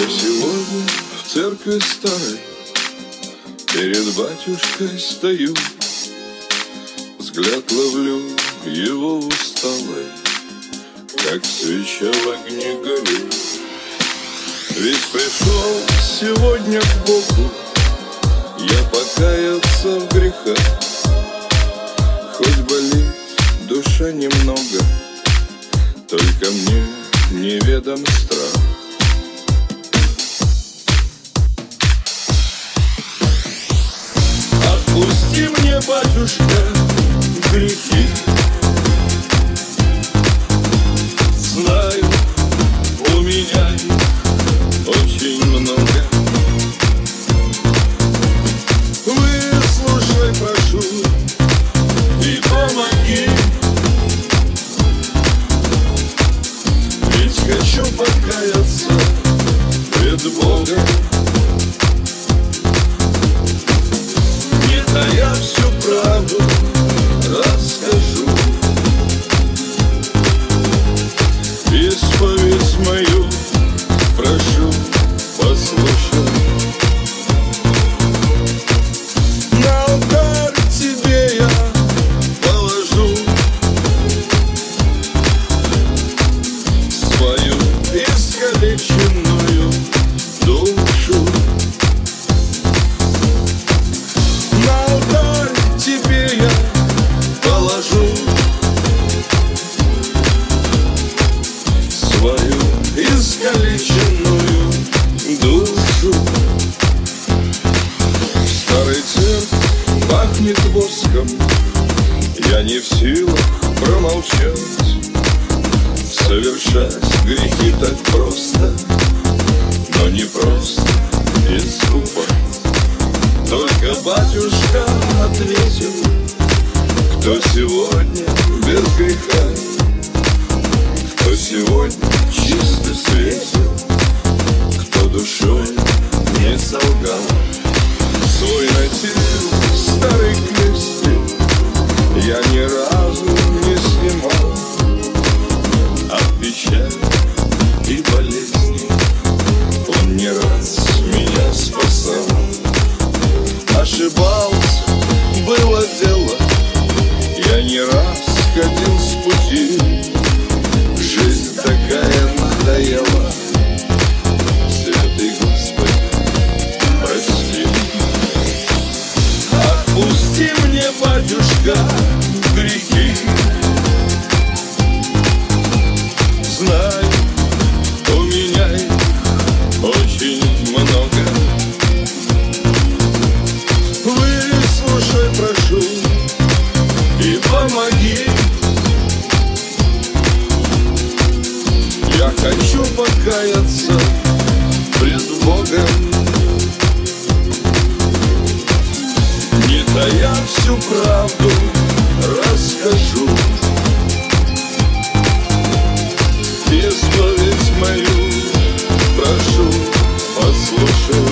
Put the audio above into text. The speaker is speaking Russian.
сегодня в церкви старой перед батюшкой стою, взгляд ловлю его усталый, как свеча в огне горю. Ведь пришел сегодня к Богу я покаяться в грехах, хоть болит душа немного, только мне неведом страх. Отпусти мне, батюшка, грехи. Знаю, у меня их очень много. Выслушай, прошу, и помоги. Ведь хочу покаяться пред Богом. Я всю правду расскажу, исповедь мою прошу послушай. На алтарь тебе я положу свою искалеченную душу. Тебе я положу свою искалеченную душу. Старый церковь пахнет воском, я не в силах промолчать. Совершать грехи так просто, но не просто и скупо. Только батюшка ответил, кто сегодня без греха, кто сегодня чисто светил, кто душой не солгал. Свой носил старый крестик я ни разу не снимал. От печали и болезни он не раз меня спасал. Ошибался, было дело, я не раз ходил с пути. Жизнь такая надоела, святый Господи, прости. Отпусти мне, батюшка, грехи. Знаю, у меня их очень много. Выслушай, прошу, и помоги. Я хочу покаяться пред Богом, не тая всю правду расскажу. Исповедь мою прошу послушай.